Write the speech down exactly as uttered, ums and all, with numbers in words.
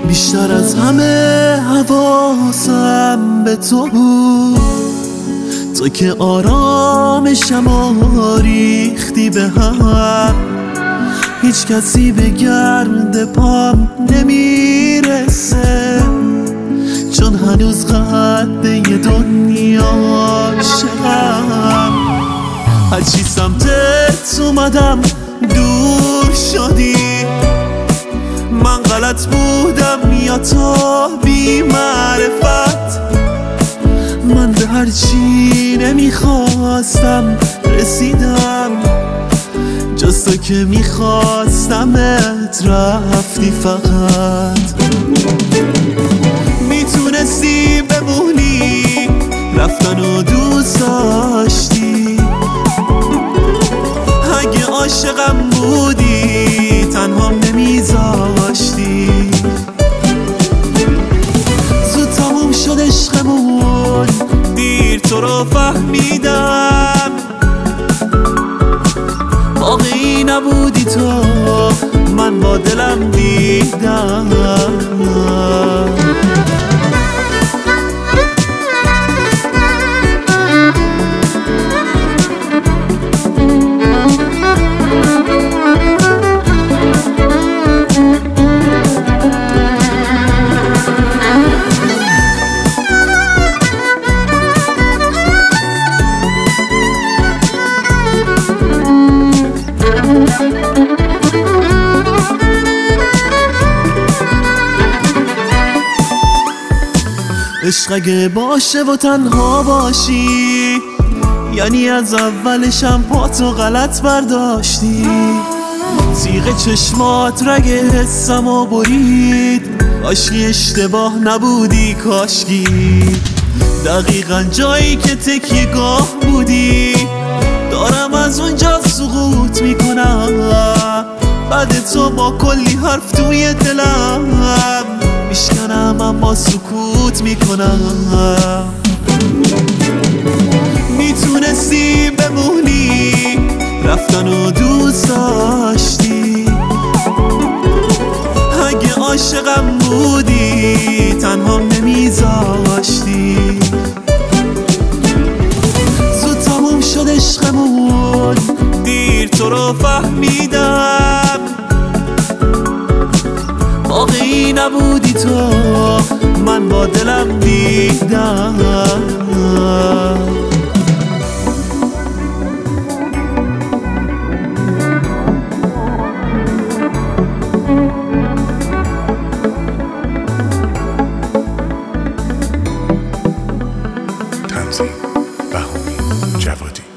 بیشتر از همه حواسم به تو بود، تو که آرامشم و ریختی به هم. هیچ کسی به گرد پام نمیرسه، چون هنوز قد یه دنیا عاشقم. هرچی سمتت اومدم دور شدی، من غلط بودم یا تو بی معرفت؟ من به هرچی نمیخواستم رسیدم، جز تو که میخواستمت رفتی فقط. میتونستی بمونی، رفتن و دوست داشتی. اگه عاشقم بودی تنهام نمیذاشتی. زود تموم شد عشقمون، دیر تو رو فهمیدم. واقعی نبودی تو، من با دلم دیدم. عشق اگه باشه و تنها باشی، یعنی از اولشم پاتو غلط برداشتی. تیغ چشمات رگ حسمو برید، کاشکی اشتباه نبودی کاشکی. دقیقا جایی که تکیه گاه بودی، دارم از اونجا سقوط میکنم. بعد تو با کلی حرف توی دلم میشکنم، اما سکوت میکنم. میتونستی بمونی، رفتن و دوست داشتی. اگه عاشقم بودی تنهام نمیذاشتی. زود تموم شد عشقمون، دیر تو رو فهمیدم. واقعی نبودی تو، من با دلم دیدم. تنظیم بهامی جوادی.